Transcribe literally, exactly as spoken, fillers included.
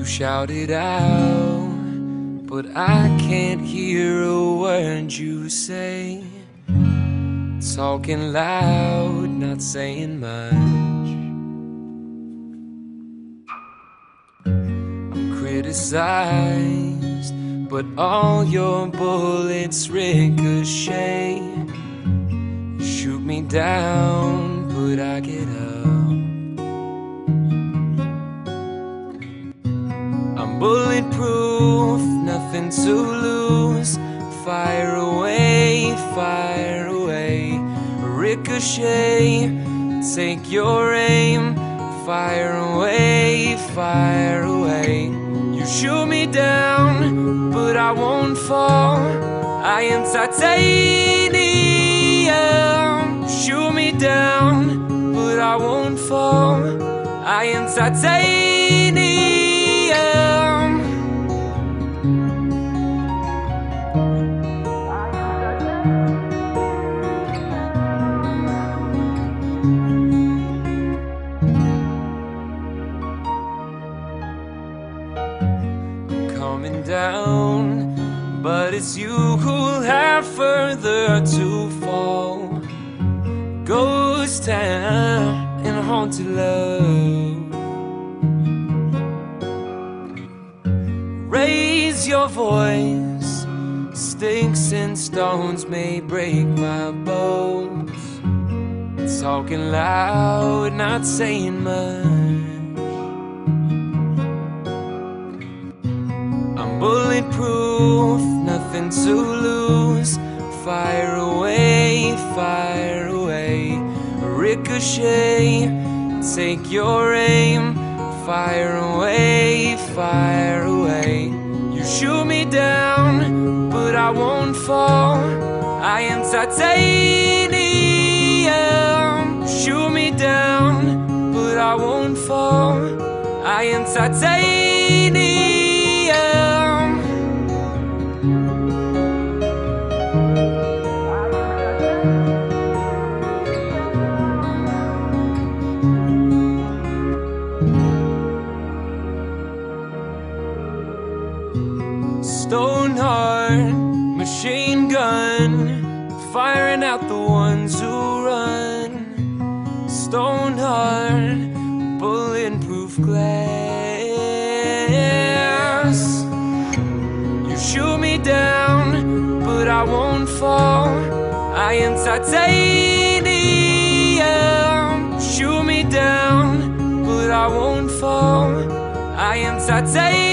You shouted out, but I can't hear a word you say. Talking loud, not saying much. I'm criticized, but all your bullets ricochet. You shoot me down, but I get up. I'm bulletproof, nothing to lose. Fire away, fire away. Ricochet, take your aim. Fire away, fire away. You shoot me down, but I won't fall. I am titanium. Shoot me down, but I won't fall. I am titanium. Coming down, but it's you who'll have further to fall. Ghost town and haunted love. Raise your voice. Sticks and stones may break my bones. Talking loud, not saying much. I'm bulletproof, nothing to lose. Fire away, fire away. Ricochet, take your aim. Fire away, fire away. You shoot me down, but I won't fall. I am titanium. Shoot me down, but I won't fall. I am titanium. Stone heart, machine gun, firing out the ones who run. Stone heart, bulletproof glass. You shoot me down, but I won't fall. I am titanium. Shoot me down, but I won't fall. I am titanium.